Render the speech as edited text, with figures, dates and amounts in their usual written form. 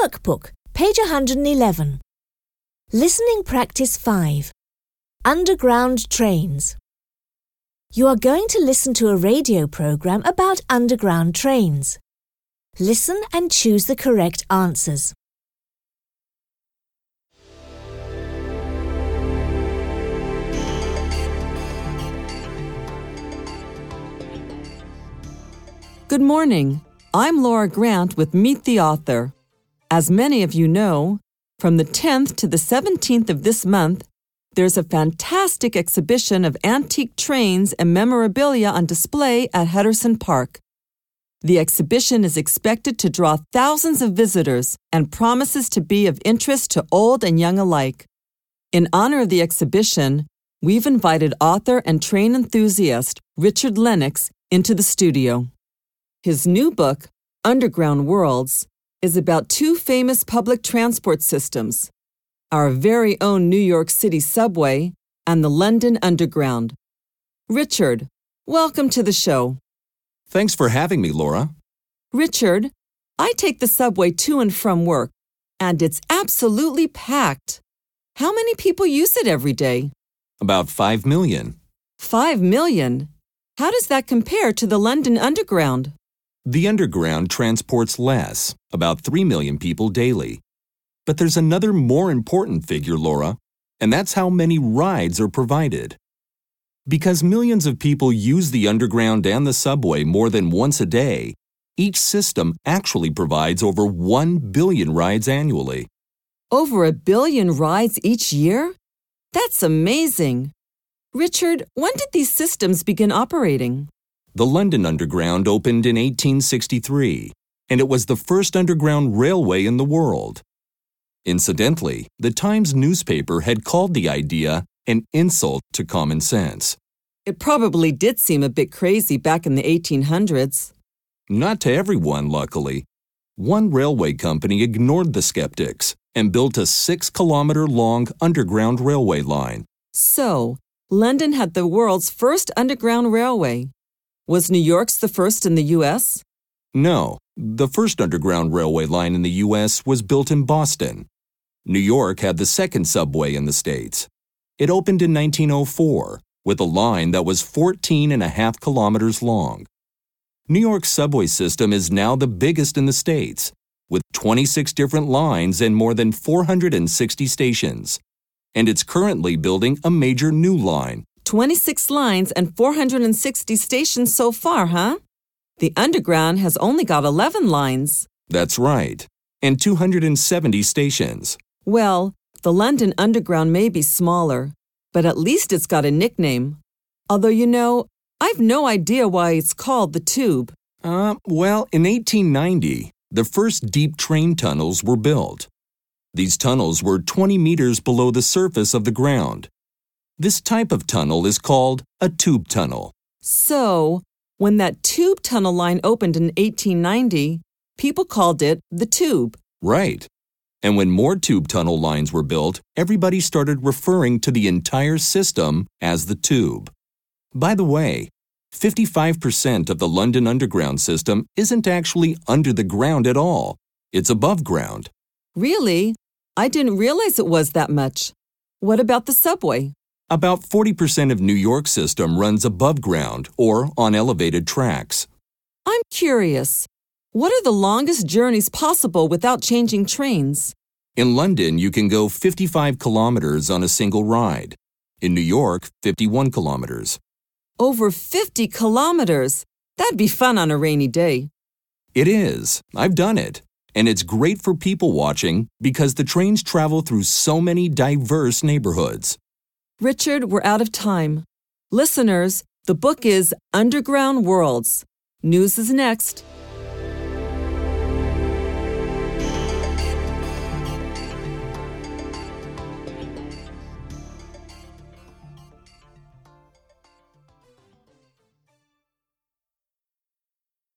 Workbook, page 111. Listening Practice 5. Underground Trains. You are going to listen to a radio program about underground trains. Listen and choose the correct answers. Good morning. I'm Laura Grant with Meet the Author. As many of you know, from the 10th to the 17th of this month, there's a fantastic exhibition of antique trains and memorabilia on display at Henderson Park. The exhibition is expected to draw thousands of visitors and promises to be of interest to old and young alike. In honor of the exhibition, we've invited author and train enthusiast Richard Lennox into the studio. His new book, Underground Worlds, is about two famous public transport systems, our very own New York City subway and the London Underground. Richard, welcome to the show. Thanks for having me, Laura. Richard, I take the subway to and from work, and it's absolutely packed. How many people use it every day? About 5 million. 5 million? How does that compare to the London Underground? The Underground transports less, about 3 million people daily. But there's another more important figure, Laura, and that's how many rides are provided. Because millions of people use the Underground and the subway more than once a day, each system actually provides over 1 billion rides annually. Over 1 billion rides each year? That's amazing. Richard, when did these systems begin operating? The London Underground opened in 1863, and it was the first underground railway in the world. Incidentally, the Times newspaper had called the idea an insult to common sense. It probably did seem a bit crazy back in the 1800s. Not to everyone, luckily. One railway company ignored the skeptics and built a 6-kilometer-long underground railway line. So, London had the world's first underground railway. Was New York's the first in the U.S.? No, the first underground railway line in the U.S. was built in Boston. New York had the second subway in the States. It opened in 1904 with a line that was 14.5 kilometers long. New York's subway system is now the biggest in the States, with 26 different lines and more than 460 stations. And it's currently building a major new line. 26 lines and 460 stations so far, huh? The Underground has only got 11 lines. That's right, and 270 stations. Well, the London Underground may be smaller, but at least it's got a nickname. Although, I've no idea why it's called the Tube. Well, in 1890, the first deep train tunnels were built. These tunnels were 20 meters below the surface of the ground. This type of tunnel is called a tube tunnel. So, when that tube tunnel line opened in 1890, people called it the Tube. Right. And when more tube tunnel lines were built, everybody started referring to the entire system as the Tube. By the way, 55% of the London Underground system isn't actually under the ground at all. It's above ground. Really? I didn't realize it was that much. What about the subway? About 40% of New York's system runs above ground or on elevated tracks. I'm curious. What are the longest journeys possible without changing trains? In London, you can go 55 kilometers on a single ride. In New York, 51 kilometers. Over 50 kilometers? That'd be fun on a rainy day. It is. I've done it. And it's great for people watching because the trains travel through so many diverse neighborhoods. Richard, we're out of time. Listeners, the book is Underground Worlds. News is next.